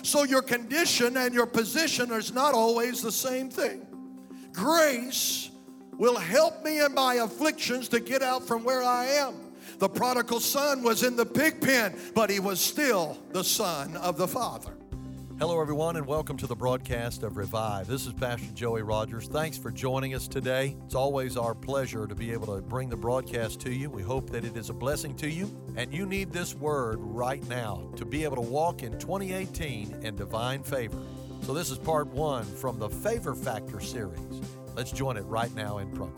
So your condition and your position is not always the same thing. Grace will help me in my afflictions to get out from where I am. The prodigal son was in the pig pen, but he was still the son of the Father. Hello, everyone, and welcome to the broadcast of Revive. This is Pastor Joey Rogers. Thanks for joining us today. It's always our pleasure to be able to bring the broadcast to you. We hope that it is a blessing to you, and you need this word right now to be able to walk in 2018 in divine favor. So this is part one from the Favor Factor series. Let's join it right now in progress.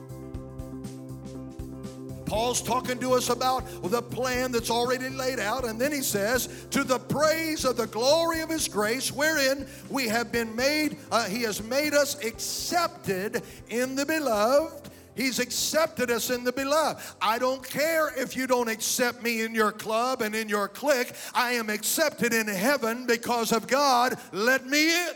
Paul's talking to us about the plan that's already laid out, and then he says, to the praise of the glory of his grace, wherein we have been made, he has made us accepted in the beloved. He's accepted us in the beloved. I don't care if you don't accept me in your club and in your clique. I am accepted in heaven because of God. Let me in.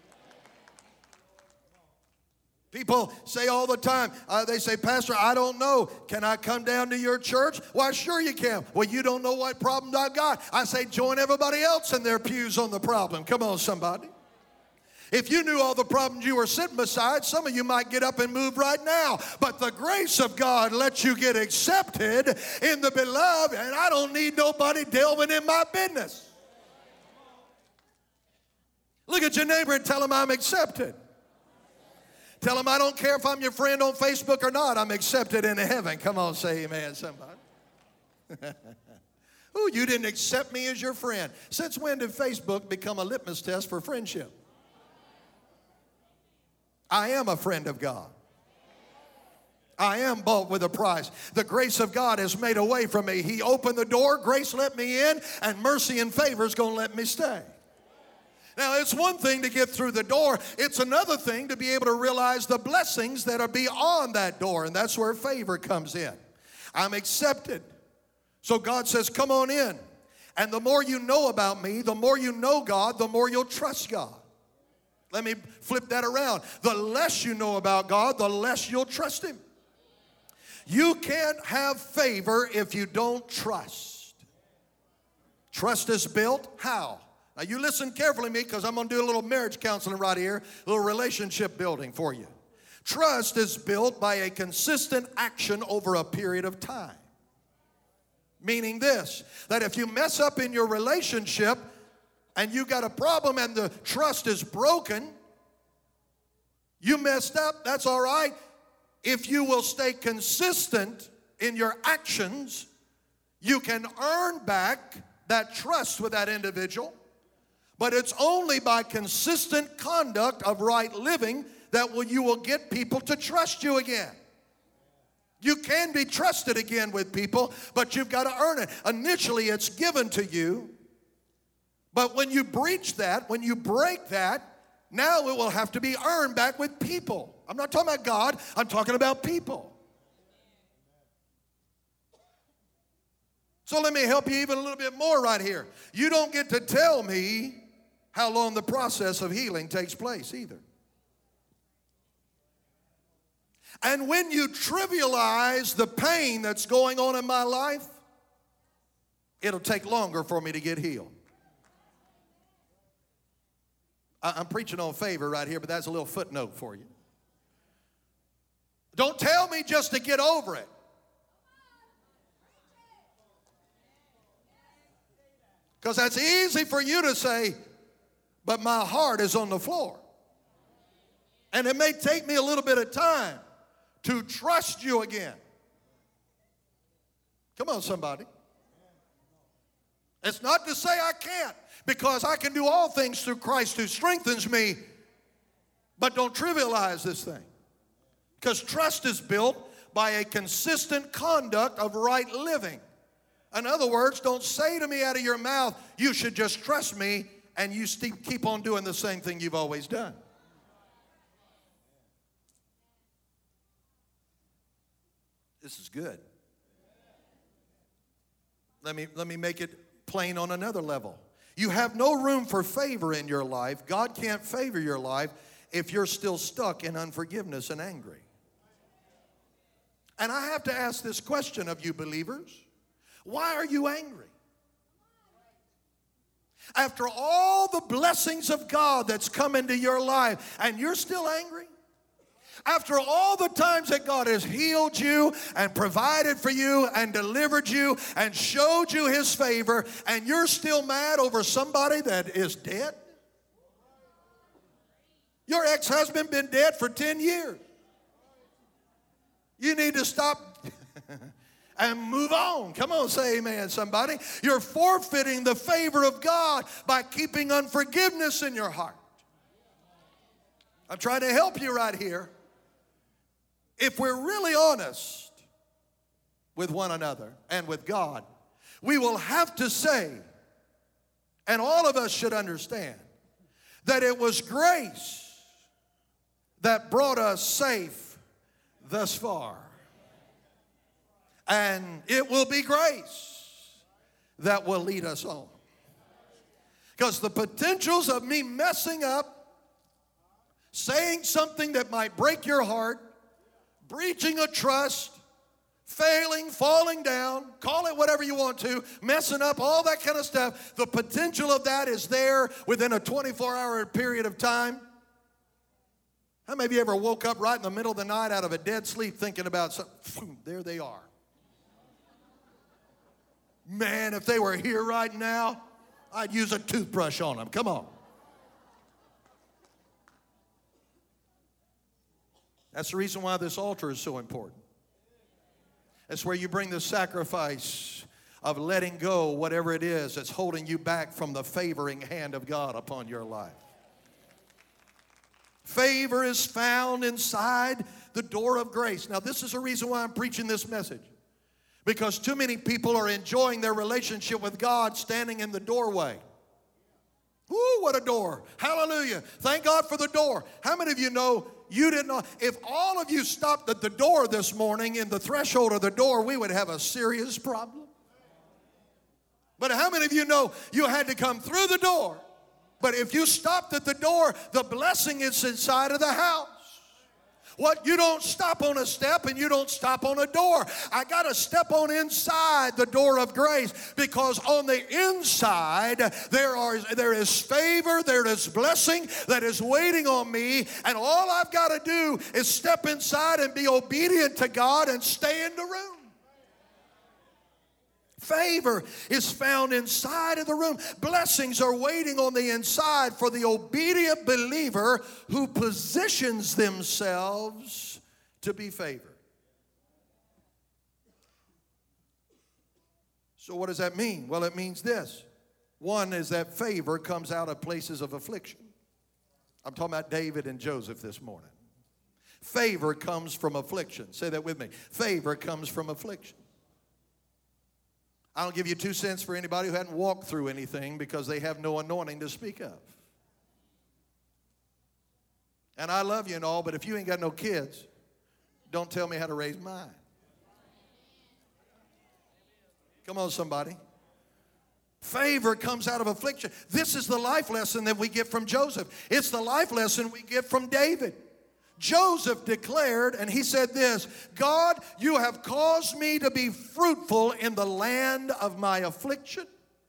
People say all the time, they say, Pastor, I don't know. Can I come down to your church? Why, sure you can. Well, you don't know what problem I've got. I say, join everybody else in their pews on the problem. Come on, somebody. If you knew all the problems you were sitting beside, some of you might get up and move right now. But the grace of God lets you get accepted in the beloved, and I don't need nobody delving in my business. Look at your neighbor and tell him I'm accepted. Tell them I don't care if I'm your friend on Facebook or not. I'm accepted into heaven. Come on, say amen, somebody. Ooh, you didn't accept me as your friend. Since when did Facebook become a litmus test for friendship? I am a friend of God. I am bought with a price. The grace of God has made a way for me. He opened the door, grace let me in, and mercy and favor is going to let me stay. Now, it's one thing to get through the door. It's another thing to be able to realize the blessings that are beyond that door, and that's where favor comes in. I'm accepted. So God says, come on in. And the more you know about me, the more you know God, the more you'll trust God. Let me flip that around. The less you know about God, the less you'll trust Him. You can't have favor if you don't trust. Trust is built how? Now, you listen carefully to me because I'm going to do a little marriage counseling right here, a little relationship building for you. Trust is built by a consistent action over a period of time. Meaning this, that if you mess up in your relationship and you got a problem and the trust is broken, you messed up, that's all right. If you will stay consistent in your actions, you can earn back that trust with that individual. But it's only by consistent conduct of right living that you will get people to trust you again. You can be trusted again with people, but you've got to earn it. Initially, it's given to you. But when you breach that, when you break that, now it will have to be earned back with people. I'm not talking about God. I'm talking about people. So let me help you even a little bit more right here. You don't get to tell me how long the process of healing takes place either. And when you trivialize the pain that's going on in my life, it'll take longer for me to get healed. I'm preaching on favor right here, but that's a little footnote for you. Don't tell me just to get over it. Because that's easy for you to say, but my heart is on the floor. And it may take me a little bit of time to trust you again. Come on, somebody. It's not to say I can't, because I can do all things through Christ who strengthens me. But don't trivialize this thing. Because trust is built by a consistent conduct of right living. In other words, don't say to me out of your mouth, you should just trust me, and you keep on doing the same thing you've always done. This is good. Let me make it plain on another level. You have no room for favor in your life. God can't favor your life if you're still stuck in unforgiveness and angry. And I have to ask this question of you believers. Why are you angry? After all the blessings of God that's come into your life, and you're still angry? After all the times that God has healed you and provided for you and delivered you and showed you His favor, and you're still mad over somebody that is dead? Your ex-husband been dead for 10 years. You need to stop and move on. Come on, say amen, somebody. You're forfeiting the favor of God by keeping unforgiveness in your heart. I'm trying to help you right here. If we're really honest with one another and with God, we will have to say, and all of us should understand, that it was grace that brought us safe thus far. And it will be grace that will lead us on. Because the potentials of me messing up, saying something that might break your heart, breaching a trust, failing, falling down, call it whatever you want to, messing up, all that kind of stuff, the potential of that is there within a 24-hour period of time. How many of you ever woke up right in the middle of the night out of a dead sleep thinking about something? There they are. Man, if they were here right now, I'd use a toothbrush on them. Come on. That's the reason why this altar is so important. That's where you bring the sacrifice of letting go whatever it is that's holding you back from the favoring hand of God upon your life. Favor is found inside the door of grace. Now, this is the reason why I'm preaching this message. Because too many people are enjoying their relationship with God standing in the doorway. Ooh, what a door. Hallelujah. Thank God for the door. How many of you know you didn't know? If all of you stopped at the door this morning, in the threshold of the door, we would have a serious problem. But how many of you know you had to come through the door? But if you stopped at the door, the blessing is inside of the house. What? You don't stop on a step and you don't stop on a door. I got to step on inside the door of grace, because on the inside there is favor, there is blessing that is waiting on me, and all I've got to do is step inside and be obedient to God and stay in the room. Favor is found inside of the room. Blessings are waiting on the inside for the obedient believer who positions themselves to be favored. So what does that mean? Well, it means this. One is that favor comes out of places of affliction. I'm talking about David and Joseph this morning. Favor comes from affliction. Say that with me. Favor comes from affliction. I don't give you 2 cents for anybody who hadn't walked through anything, because they have no anointing to speak of. And I love you and all, but if you ain't got no kids, don't tell me how to raise mine. Come on, somebody. Favor comes out of affliction. This is the life lesson that we get from Joseph. It's the life lesson we get from David. Joseph declared, and he said this, God, you have caused me to be fruitful in the land of my affliction.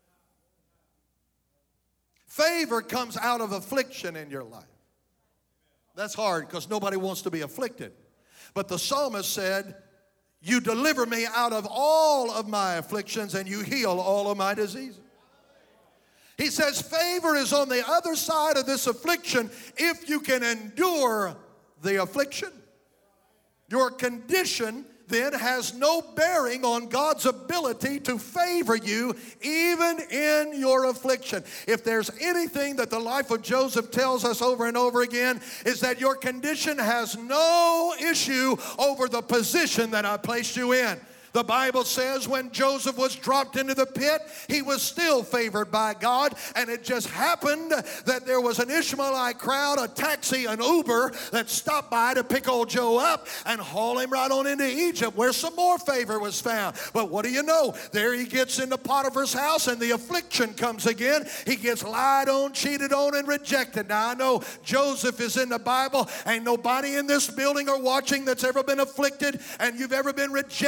Favor comes out of affliction in your life. That's hard, because nobody wants to be afflicted. But the psalmist said, you deliver me out of all of my afflictions, and you heal all of my diseases. He says favor is on the other side of this affliction if you can endure the affliction. Your condition then has no bearing on God's ability to favor you even in your affliction. If there's anything that the life of Joseph tells us over and over again, is that your condition has no issue over the position that I placed you in. The Bible says when Joseph was dropped into the pit, he was still favored by God, and it just happened that there was an Ishmaelite crowd, a taxi, an Uber, that stopped by to pick old Joe up and haul him right on into Egypt, where some more favor was found. But what do you know? There he gets into Potiphar's house, and the affliction comes again. He gets lied on, cheated on, and rejected. Now, I know Joseph is in the Bible. Ain't nobody in this building or watching that's ever been afflicted, and you've ever been rejected by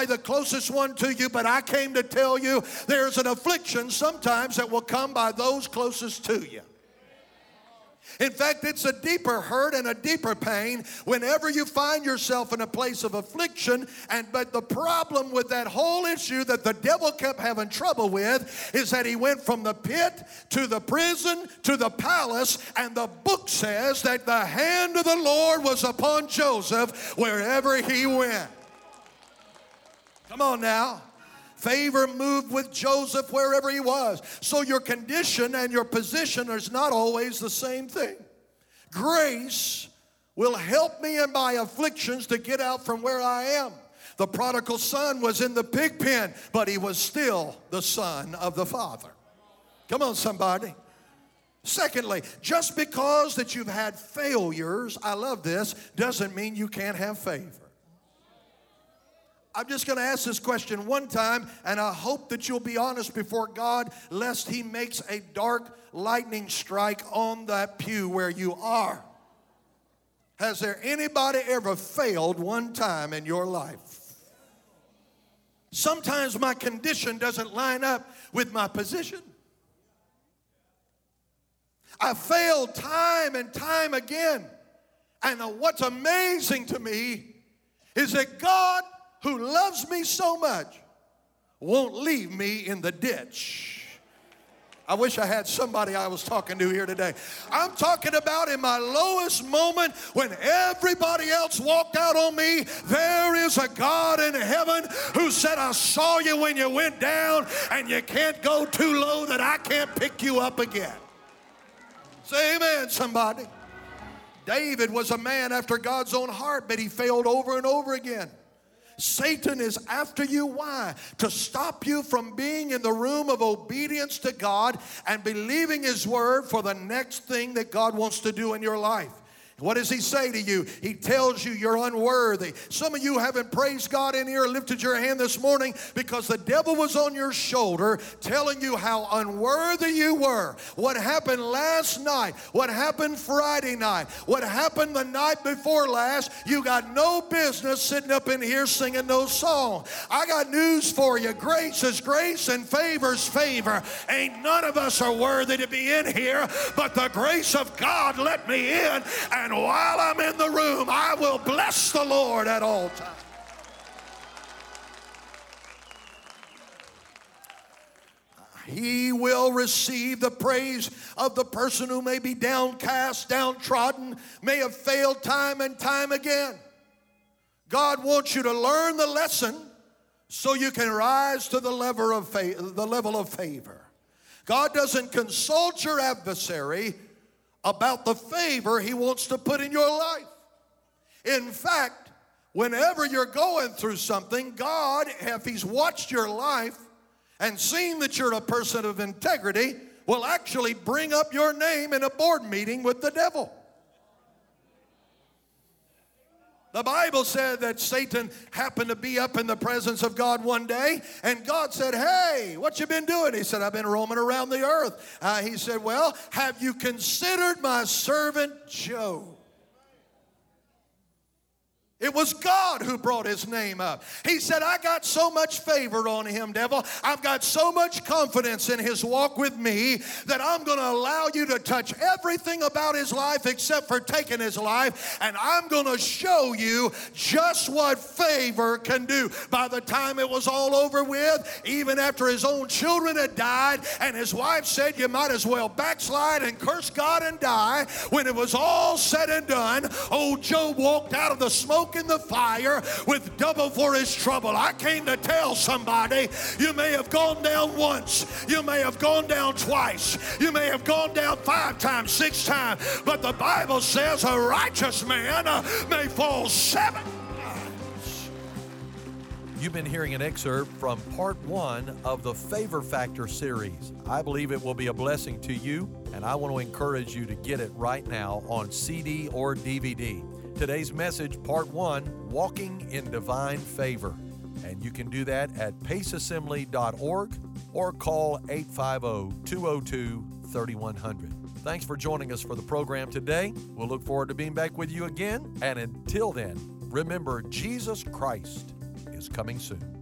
the closest one to you, but I came to tell you there's an affliction sometimes that will come by those closest to you. In fact, it's a deeper hurt and a deeper pain whenever you find yourself in a place of affliction. But the problem with that whole issue that the devil kept having trouble with is that he went from the pit to the prison to the palace, and the book says that the hand of the Lord was upon Joseph wherever he went. Come on now. Favor moved with Joseph wherever he was. So your condition and your position is not always the same thing. Grace will help me in my afflictions to get out from where I am. The prodigal son was in the pig pen, but he was still the son of the Father. Come on, somebody. Secondly, just because that you've had failures, I love this, doesn't mean you can't have favor. I'm just going to ask this question one time, and I hope that you'll be honest before God, lest he makes a dark lightning strike on that pew where you are. Has there anybody ever failed one time in your life? Sometimes my condition doesn't line up with my position. I failed time and time again. And what's amazing to me is that God, who loves me so much, won't leave me in the ditch. I wish I had somebody I was talking to here today. I'm talking about in my lowest moment when everybody else walked out on me, there is a God in heaven who said, I saw you when you went down, and you can't go too low that I can't pick you up again. Say amen, somebody. David was a man after God's own heart, but he failed over and over again. Satan is after you. Why? To stop you from being in the room of obedience to God and believing his word for the next thing that God wants to do in your life. What does he say to you? He tells you you're unworthy. Some of you haven't praised God in here, lifted your hand this morning because the devil was on your shoulder telling you how unworthy you were. What happened last night, what happened Friday night, what happened the night before last, you got no business sitting up in here singing those songs. I got news for you. Grace is grace and favor's favor. Ain't none of us are worthy to be in here, but the grace of God let me in, and while I'm in the room, I will bless the Lord at all times. He will receive the praise of the person who may be downcast, downtrodden, may have failed time and time again. God wants you to learn the lesson so you can rise to the level of favor. God doesn't consult your adversary about the favor he wants to put in your life. In fact, whenever you're going through something, God, if he's watched your life and seen that you're a person of integrity, will actually bring up your name in a board meeting with the devil. The Bible said that Satan happened to be up in the presence of God one day, and God said, hey, what you been doing? He said, I've been roaming around the earth. He said, well, have you considered my servant Job? It was God who brought his name up. He said, I got so much favor on him, devil. I've got so much confidence in his walk with me that I'm going to allow you to touch everything about his life except for taking his life, and I'm going to show you just what favor can do. By the time it was all over with, even after his own children had died, and his wife said, you might as well backslide and curse God and die, when it was all said and done, old Job walked out of the smoke in the fire with double for his trouble. I came to tell somebody, you may have gone down once, you may have gone down twice, you may have gone down 5 times, 6 times, but the Bible says a righteous man may fall 7 times. You've been hearing an excerpt from part 1 of the Favor Factor series. I believe it will be a blessing to you, and I want to encourage you to get it right now on CD or DVD. Today's message, part 1, Walking in Divine Favor. And you can do that at paceassembly.org or call 850-202-3100. Thanks for joining us for the program today. We'll look forward to being back with you again. And until then, remember, Jesus Christ is coming soon.